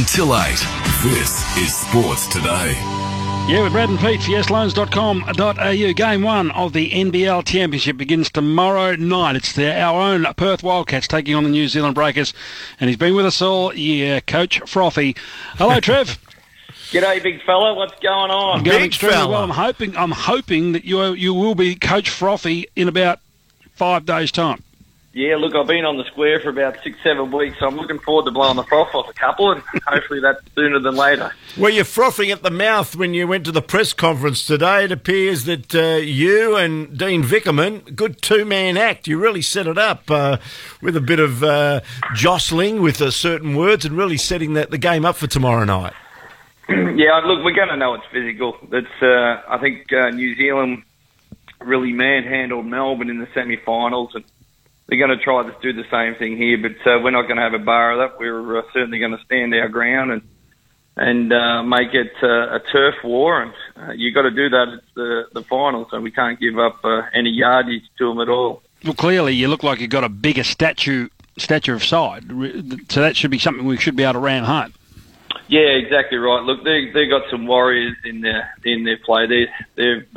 till 8. This is Sports Today. Yeah, with Brad and Pete, yesloans.com.au. Game 1 of the NBL Championship begins tomorrow night. It's our own Perth Wildcats taking on the New Zealand Breakers. And he's been with us all year, Coach Frothy. Hello, Trev. G'day, big fella. What's going on? I'm going extremely well. I'm hoping that you will be Coach Frothy in about 5 days' time. Yeah, look, I've been on the square for about 6-7 weeks, so I'm looking forward to blowing the froth off a couple, and hopefully that's sooner than later. Well, you're frothing at the mouth when you went to the press conference today. It appears that you and Dean Vickerman, good two-man act. You really set it up with a bit of jostling with certain words and really setting the game up for tomorrow night. Yeah, look, we're going to know it's physical. I think New Zealand really manhandled Melbourne in the semi-finals, and they're going to try to do the same thing here, but we're not going to have a bar of that. We're certainly going to stand our ground and make it a turf war, and you've got to do that at the final, so we can't give up any yardage to them at all. Well, clearly you look like you've got a bigger stature of side, so that should be something we should be able to ram home. Yeah, exactly right. Look, they've got some warriors in their play. They've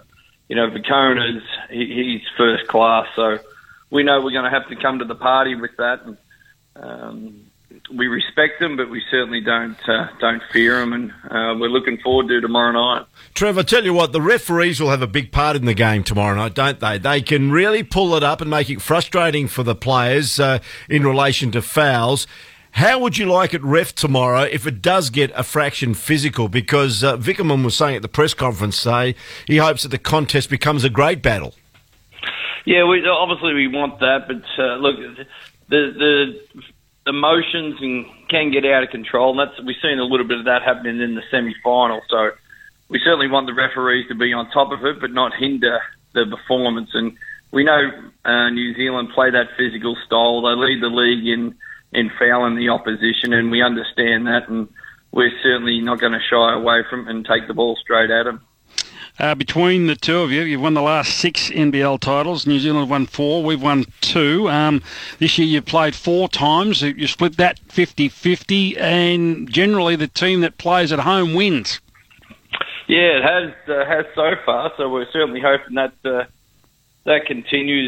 Vicona's, he's first class, so we know we're going to have to come to the party with that. And, we respect them, but we certainly don't fear them, and we're looking forward to tomorrow night. Trevor, I tell you what, the referees will have a big part in the game tomorrow night, don't they? They can really pull it up and make it frustrating for the players in relation to fouls. How would you like it ref tomorrow if it does get a fraction physical? Because Vickerman was saying at the press conference today he hopes that the contest becomes a great battle. Yeah, obviously we want that, but look, the emotions can get out of control, and we've seen a little bit of that happening in the semi-final. So we certainly want the referees to be on top of it, but not hinder the performance. And we know New Zealand play that physical style. They lead the league in fouling the opposition, and we understand that, and we're certainly not going to shy away from it and take the ball straight at them. Between the two of you, you've won the last 6 NBL titles. New Zealand have won 4, we've won 2. This year you've played 4 times. You split that 50-50, and generally the team that plays at home wins. Yeah, it has so far, so we're certainly hoping that continues.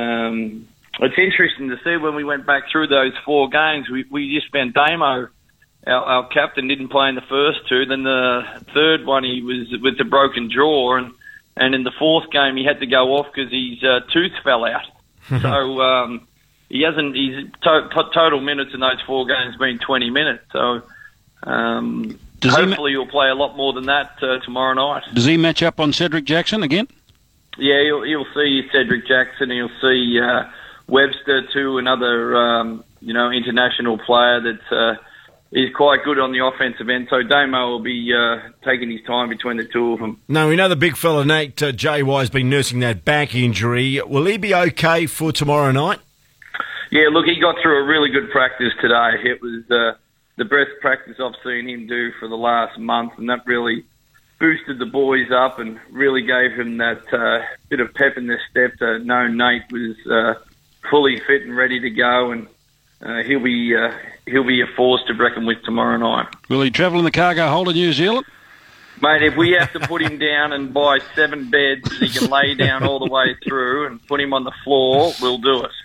It's interesting to see when we went back through those 4 games, we just found Damo, our captain, didn't play in the first 2. Then the third one he was with a broken jaw, and in the 4th game he had to go off because his tooth fell out. So he hasn't. His total minutes in those 4 games been 20 minutes. So hopefully he'll play a lot more than that tomorrow night. Does he match up on Cedric Jackson again? Yeah, he'll see Cedric Jackson. He'll see Webster too, another international player that is quite good on the offensive end. So Damo will be taking his time between the two of them. No, we know the big fella Nate JY has been nursing that back injury. Will he be okay for tomorrow night? Yeah, look, he got through a really good practice today. It was the best practice I've seen him do for the last month, and that really boosted the boys up and really gave him that bit of pep in their step to know Nate was fully fit and ready to go, and he'll be a force to reckon with tomorrow night. Will he travel in the cargo hold of New Zealand? Mate, if we have to put him down and buy 7 beds that he can lay down all the way through and put him on the floor, we'll do it.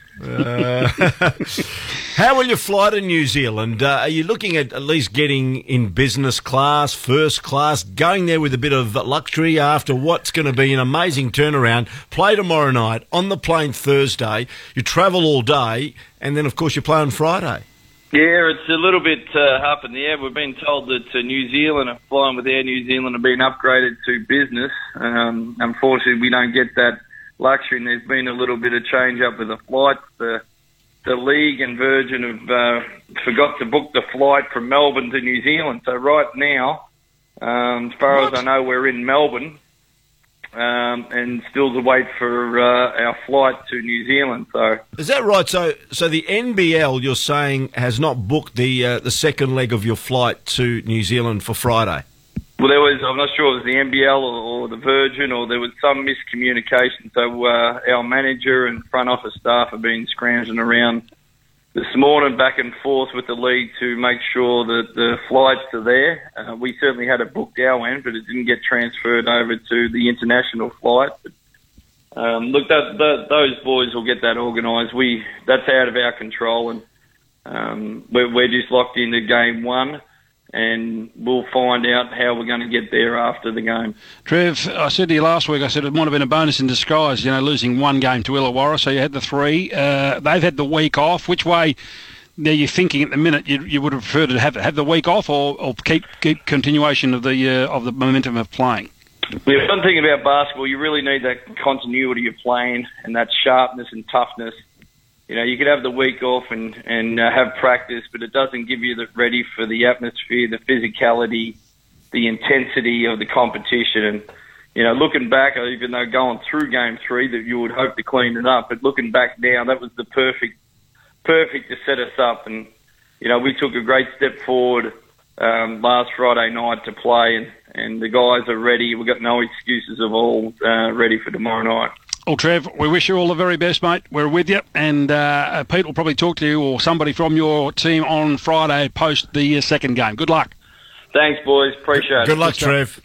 How will you fly to New Zealand? Are you looking at least getting in business class, first class, going there with a bit of luxury after what's going to be an amazing turnaround? Play tomorrow night, on the plane Thursday, you travel all day, and then, of course, you play on Friday. Yeah, it's a little bit up in the air. We've been told that New Zealand are flying with Air New Zealand have been upgraded to business. Unfortunately, we don't get that luxury, and there's been a little bit of change up with the flights. The League and Virgin have forgot to book the flight from Melbourne to New Zealand. So right now, as far as I know, we're in Melbourne and still to wait for our flight to New Zealand. So is that right? So the NBL, you're saying, has not booked the second leg of your flight to New Zealand for Friday? Well, I'm not sure it was the NBL or the Virgin, or there was some miscommunication. So our manager and front office staff have been scrounging around this morning back and forth with the league to make sure that the flights are there. We certainly had it booked our end, but it didn't get transferred over to the international flight. But, look, those boys will get that organised. That's out of our control, and we're just locked into game one, and we'll find out how we're going to get there after the game. Trev, I said to you last week, I said it might have been a bonus in disguise, losing one game to Illawarra, so you had the 3. They've had the week off. Which way are you thinking at the minute? You would have preferred to have the week off or keep continuation of the momentum of playing? Yeah, one thing about basketball, you really need that continuity of playing and that sharpness and toughness. You could have the week off and have practice, but it doesn't give you the ready for the atmosphere, the physicality, the intensity of the competition. And, looking back, even though going through game 3 that you would hope to clean it up, but looking back now, that was the perfect to set us up. And, we took a great step forward last Friday night to play, and the guys are ready. We've got no excuses of all ready for tomorrow night. Well, Trev, we wish you all the very best, mate. We're with you. And Pete will probably talk to you or somebody from your team on Friday post the second game. Good luck. Thanks, boys. Appreciate it. Good luck, Trev.